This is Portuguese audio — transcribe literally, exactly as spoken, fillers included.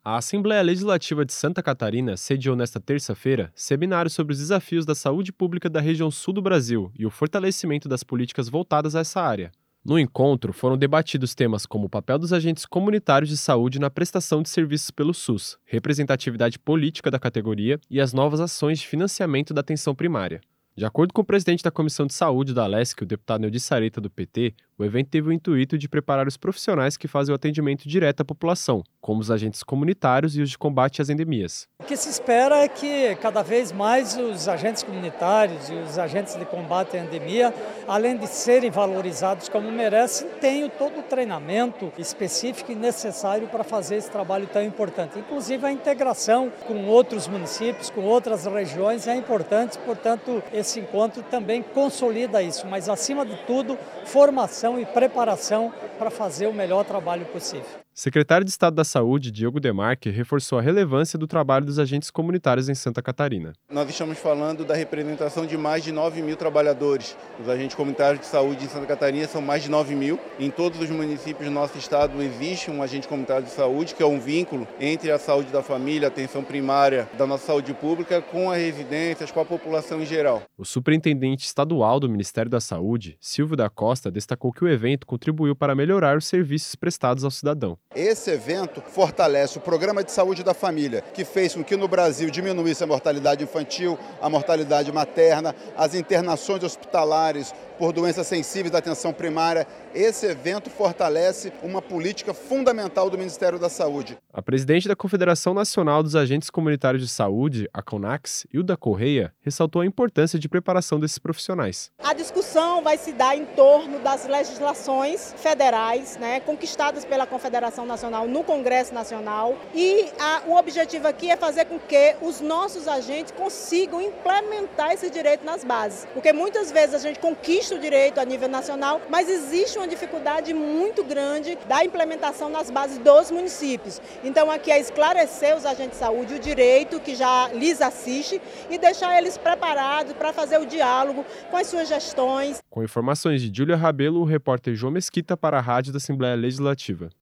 A Assembleia Legislativa de Santa Catarina sediou nesta terça-feira seminário sobre os desafios da saúde pública da região sul do Brasil e o fortalecimento das políticas voltadas a essa área. No encontro, foram debatidos temas como o papel dos agentes comunitários de saúde na prestação de serviços pelo SUS, representatividade política da categoria e as novas ações de financiamento da atenção primária. De acordo com o presidente da Comissão de Saúde da Alesc, o deputado Neudi Sareta, do P T, o evento teve o intuito de preparar os profissionais que fazem o atendimento direto à população, como os agentes comunitários e os de combate às endemias. O que se espera é que cada vez mais os agentes comunitários e os agentes de combate à endemia, além de serem valorizados como merecem, tenham todo o treinamento específico e necessário para fazer esse trabalho tão importante. Inclusive a integração com outros municípios, com outras regiões é importante, portanto, esse encontro também consolida isso, mas acima de tudo, formação e preparação para fazer o melhor trabalho possível. Secretário de Estado da Saúde, Diogo Demarque, reforçou a relevância do trabalho dos agentes comunitários em Santa Catarina. Nós estamos falando da representação de mais de nove mil trabalhadores. Os agentes comunitários de saúde em Santa Catarina são mais de nove mil. Em todos os municípios do nosso estado existe um agente comunitário de saúde, que é um vínculo entre a saúde da família, a atenção primária da nossa saúde pública, com as residências, com a população em geral. O superintendente estadual do Ministério da Saúde, Silvio da Costa, destacou que o evento contribuiu para melhorar os serviços prestados ao cidadão. Esse evento fortalece o Programa de Saúde da Família, que fez com que no Brasil diminuísse a mortalidade infantil, a mortalidade materna, as internações hospitalares por doenças sensíveis da atenção primária. Esse evento fortalece uma política fundamental do Ministério da Saúde. A presidente da Confederação Nacional dos Agentes Comunitários de Saúde, a CONAX, Hilda Correia, ressaltou a importância de preparação desses profissionais. A discussão vai se dar em torno das legislações federais, né, conquistadas pela Confederação Nacional no Congresso Nacional, e a, o objetivo aqui é fazer com que os nossos agentes consigam implementar esse direito nas bases, porque muitas vezes a gente conquista o direito a nível nacional, mas existe uma dificuldade muito grande da implementação nas bases dos municípios. Então aqui é esclarecer os agentes de saúde o direito que já lhes assiste e deixar eles preparados para fazer o diálogo com as suas gestões. Com informações de Júlia Rabelo, o repórter João Mesquita para a Rádio da Assembleia Legislativa.